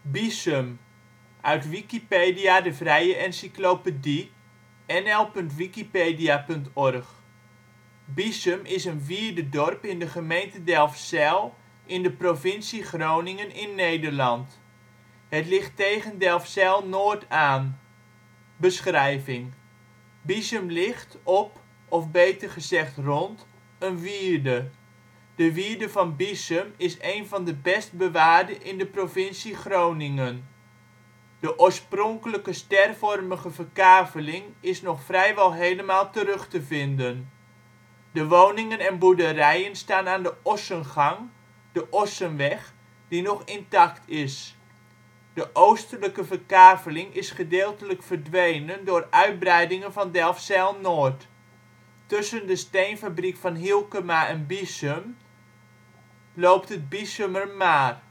Biessum, uit Wikipedia, de vrije encyclopedie. nl.wikipedia.org. Biessum is een wierdedorp in de gemeente Delfzijl in de provincie Groningen in Nederland. Het ligt tegen Delfzijl-Noord aan. Beschrijving: Biessum ligt op, of beter gezegd rond, een wierde. De wierde van Biessum is een van de best bewaarde in de provincie Groningen. De oorspronkelijke stervormige verkaveling is nog vrijwel helemaal terug te vinden. De woningen en boerderijen staan aan de Ossengang, de Ossenweg, die nog intact is. De oostelijke verkaveling is gedeeltelijk verdwenen door uitbreidingen van Delfzijl-Noord. Tussen de steenfabriek van Hylkema en Biessum loopt het Biessumermaar.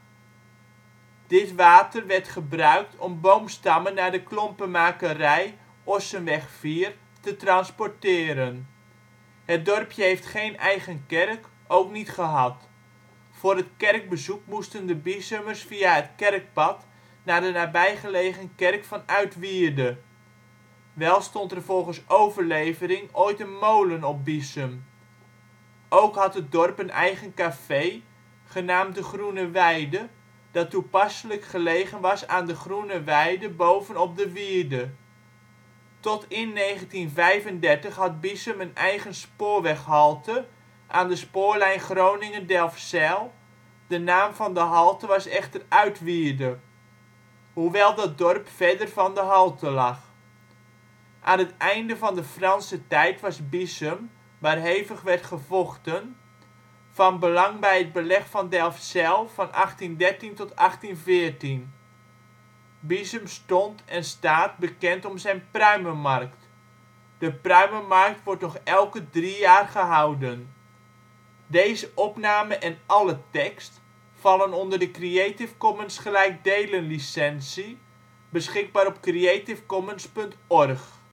Dit water werd gebruikt om boomstammen naar de klompenmakerij Ossenweg 4 te transporteren. Het dorpje heeft geen eigen kerk, ook niet gehad. Voor het kerkbezoek moesten de Biessummers via het kerkpad naar de nabijgelegen kerk van Uitwierde. Wel stond er volgens overlevering ooit een molen op Biessum. Ook had het dorp een eigen café, genaamd de Groene Weide, dat toepasselijk gelegen was aan de groene weide bovenop de wierde. Tot in 1935 had Biessum een eigen spoorweghalte aan de spoorlijn Groningen - Delfzijl, de naam van de halte was echter Uitwierde, hoewel dat dorp verder van de halte lag. Aan het einde van de Franse tijd was Biessum, waar hevig werd gevochten, van belang bij het Beleg van Delfzijl (1813 - 1814). Biessum stond en staat bekend om zijn pruimenmarkt. De pruimenmarkt wordt nog elke 3 jaar gehouden. Deze opname en alle tekst vallen onder de Creative Commons gelijkdelen licentie, beschikbaar op creativecommons.org